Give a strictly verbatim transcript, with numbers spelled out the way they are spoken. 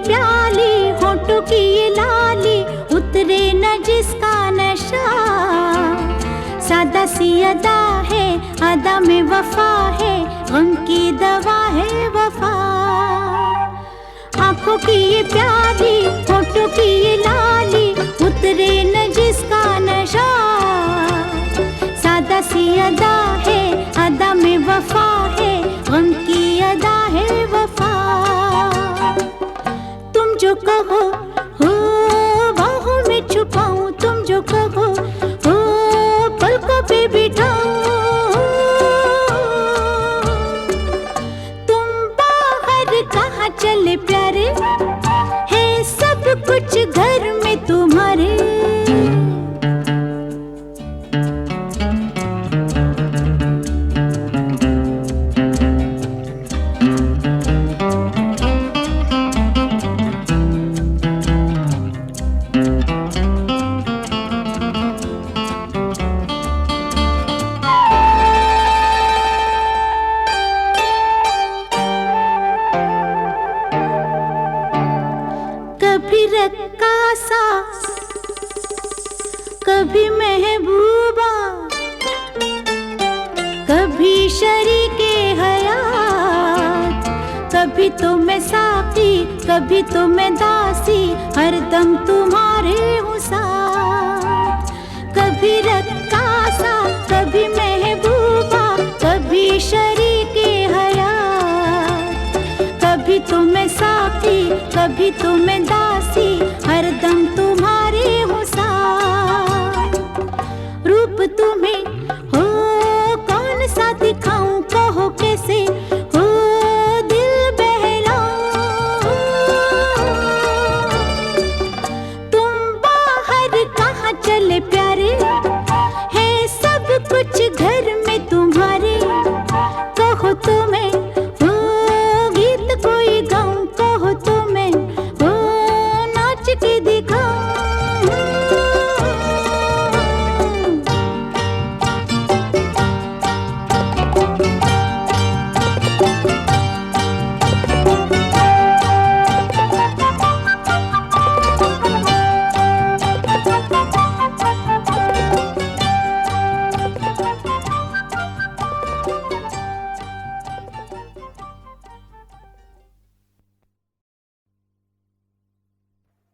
प्याली, होठों की ये लाली, उतरे न जिसका नशा। सादा सी अदा है, अदा में वफा है, गम की दवा है वफा। आंखों की ये प्याली, होठों की ये लाली, उतरे न जिसका नशा। सादा सी अदा है, अदा में वफा है, गम की अदा है वफा। तुम जो कहो हो बाहों में छुपाऊं, तुम जो कहो हो पलकों पे बिठाऊं। तुम बाहर कहाँ चले प्यारे, है सब कुछ घर में तुम्हारे। कभी रक्कासा, कभी महबूबा, कभी शरीके हयात। कभी तो मैं साकी, कभी तो मैं दासी, हरदम तुम्हारे हूँ साथ। कभी रक्कासा, कभी महबूबा, कभी शरीके हयात। कभी तो मैं साकी, कभी तो मैं दासी, हरदम